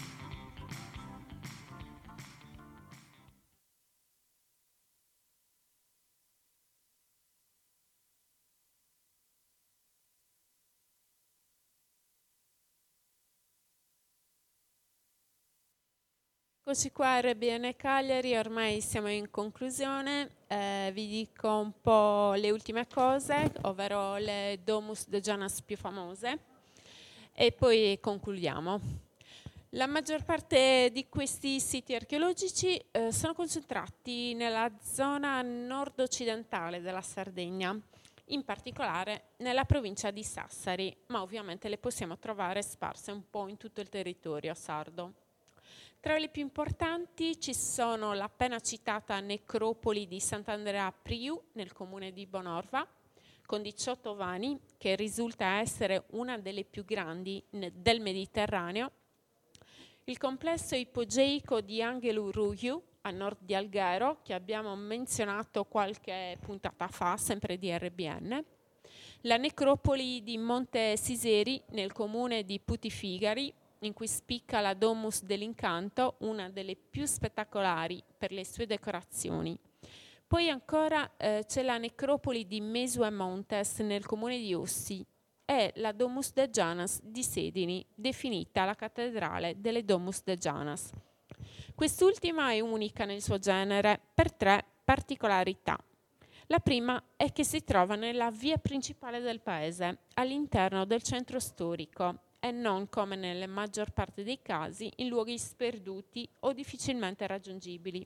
Eccoci qua, R B N Cagliari, ormai siamo in conclusione, eh, vi dico un po' le ultime cose, ovvero le Domus de Janas più famose, e poi concludiamo. La maggior parte di questi siti archeologici eh, sono concentrati nella zona nord-occidentale della Sardegna, in particolare nella provincia di Sassari, ma ovviamente le possiamo trovare sparse un po' in tutto il territorio sardo. Tra le più importanti ci sono l'appena citata necropoli di Sant'Andrea Priu nel comune di Bonorva, con diciotto vani, che risulta essere una delle più grandi del Mediterraneo, il complesso ipogeico di Anghelu Ruiu, a nord di Alghero, che abbiamo menzionato qualche puntata fa, sempre di R B N, la necropoli di Monte Siseri nel comune di Putifigari, in cui spicca la Domus dell'Incanto, una delle più spettacolari per le sue decorazioni. Poi ancora eh, c'è la necropoli di Mesue Montes nel comune di Ossi e la Domus de Janas di Sedini, definita la cattedrale delle Domus de Janas. Quest'ultima è unica nel suo genere per tre particolarità. La prima è che si trova nella via principale del paese, all'interno del centro storico, e non, come nella maggior parte dei casi, in luoghi sperduti o difficilmente raggiungibili.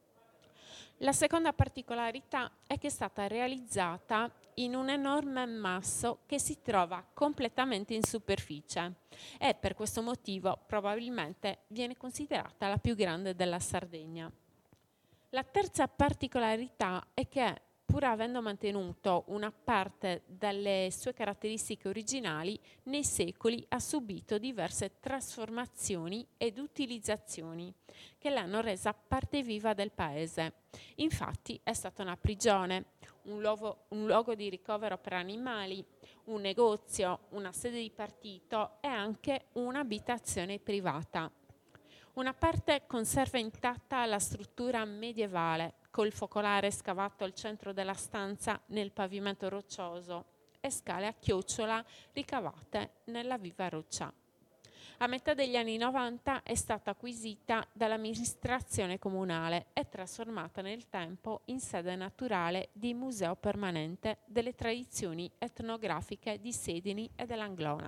La seconda particolarità è che è stata realizzata in un enorme ammasso che si trova completamente in superficie e per questo motivo probabilmente viene considerata la più grande della Sardegna. La terza particolarità è che, pur avendo mantenuto una parte delle sue caratteristiche originali, nei secoli ha subito diverse trasformazioni ed utilizzazioni che l'hanno resa parte viva del paese. Infatti è stata una prigione, un luogo, un luogo di ricovero per animali, un negozio, una sede di partito e anche un'abitazione privata. Una parte conserva intatta la struttura medievale, col focolare scavato al centro della stanza nel pavimento roccioso e scale a chiocciola ricavate nella viva roccia. A metà degli anni novanta è stata acquisita dall'amministrazione comunale e trasformata nel tempo in sede naturale di museo permanente delle tradizioni etnografiche di Sedini e dell'Anglona.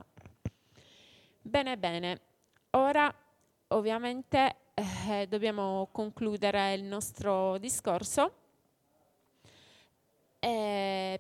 Bene, bene, ora ovviamente Eh, dobbiamo concludere il nostro discorso e,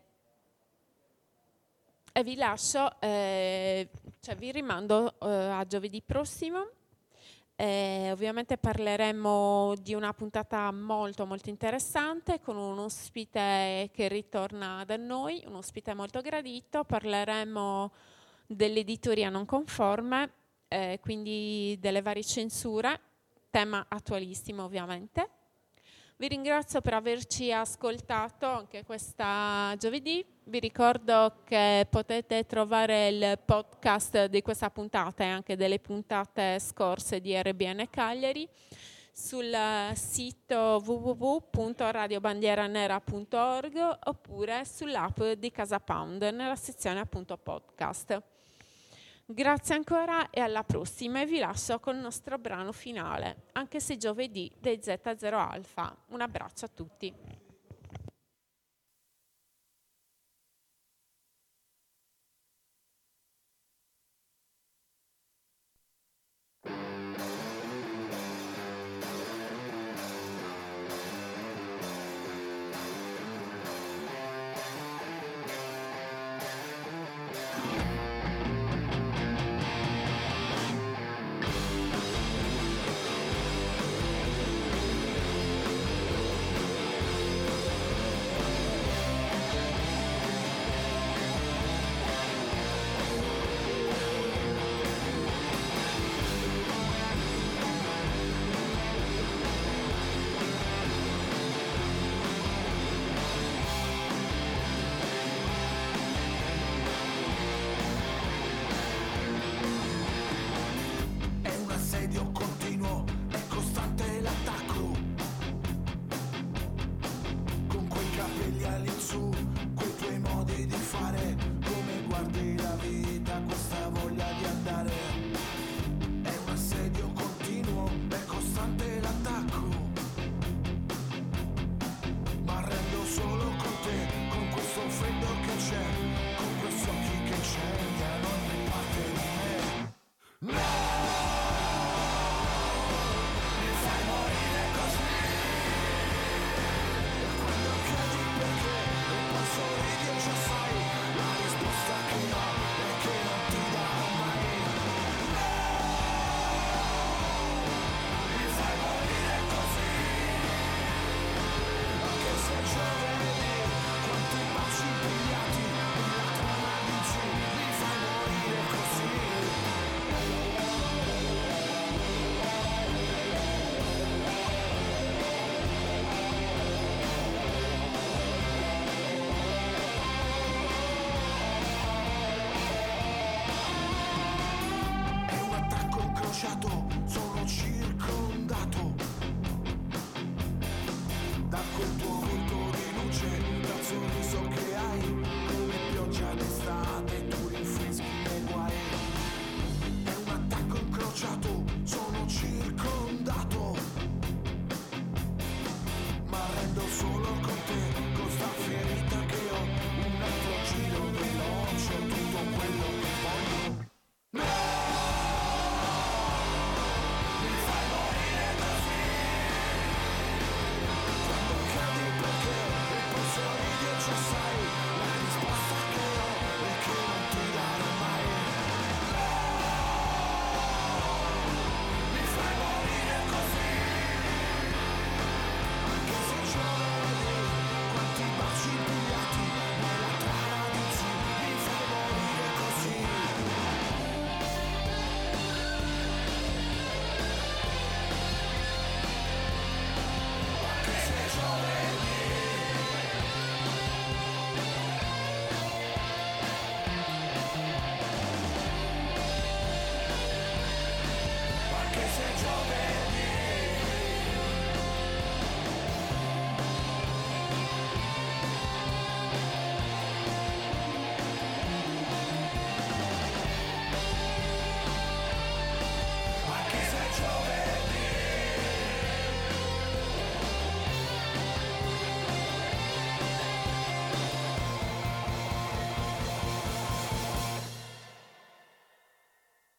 e vi lascio, eh, cioè vi rimando eh, a giovedì prossimo. Eh, ovviamente parleremo di una puntata molto molto interessante con un ospite che ritorna da noi, un ospite molto gradito. Parleremo dell'editoria non conforme, eh, quindi delle varie censure, tema attualissimo ovviamente. Vi ringrazio per averci ascoltato anche questa giovedì. Vi ricordo che potete trovare il podcast di questa puntata e anche delle puntate scorse di R B N Cagliari sul sito w w w punto radio bandiera nera punto org oppure sull'app di Casa Pound nella sezione appunto podcast. Grazie ancora e alla prossima, e vi lascio col nostro brano finale, anche se giovedì dei Z zero Alfa. Un abbraccio a tutti.